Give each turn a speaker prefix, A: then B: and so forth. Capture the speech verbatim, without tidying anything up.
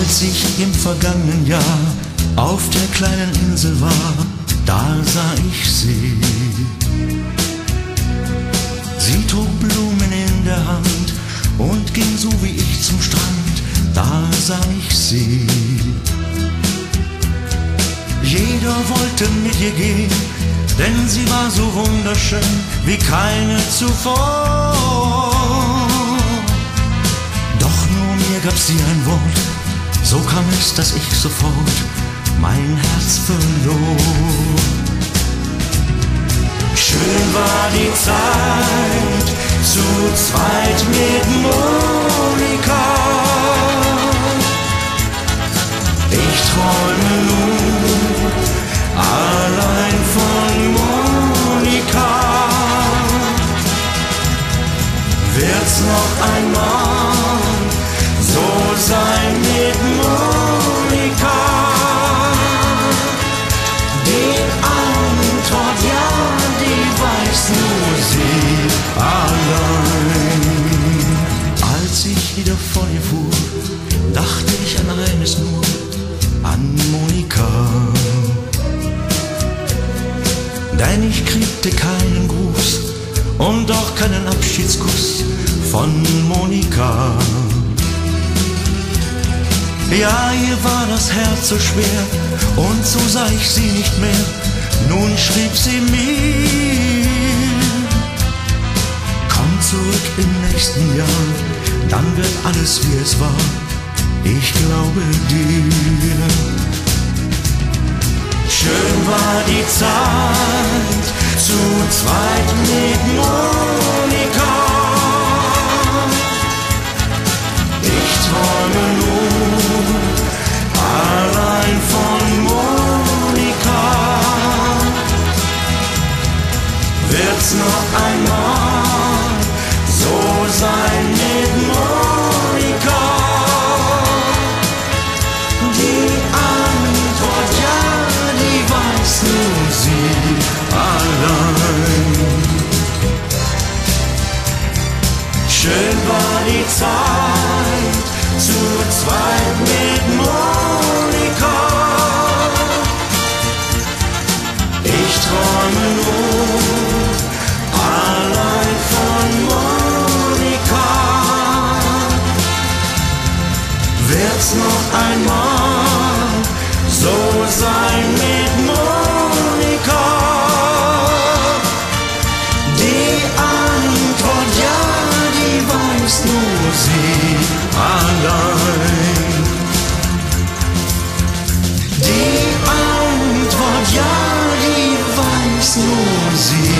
A: Als ich im vergangenen Jahr auf der kleinen Insel war, da sah ich sie. Sie trug Blumen in der Hand und ging so wie ich zum Strand, da sah ich sie. Jeder wollte mit ihr gehen, denn sie war so wunderschön wie keine zuvor. Doch nur mir gab sie ein Wort, so kam es, dass ich sofort mein Herz verlor. Schön war die Zeit, zu zweit mit Monika. Ich träume nun allein von Monika. Wird's noch einmal so sein mit Monika? Die Antwort ja, die weiß nur sie allein. Als ich wieder vor ihr fuhr, dachte ich an eines nur, an Monika. Denn ich kriegte keinen Gruß und auch keinen Abschiedskuss von Monika. Ja, ihr war das Herz so schwer und so sah ich sie nicht mehr. Nun schrieb sie mir: Komm zurück im nächsten Jahr, dann wird alles wie es war. Ich glaube dir. Schön war die Zeit, zu zweit mit Monika. Ich träume nur allein von Monika. Wird's noch einmal so sein mit Monika? Die Antwort ja, die weiß nur sie allein. Schön war die Zeit, zu zweit mit Monika. Ich träume nur allein von Monika. Wird's noch einmal so sein mit Monika? Die Antwort ja, die weiß nur sie allein. Die Antwort ja, die weiß nur sie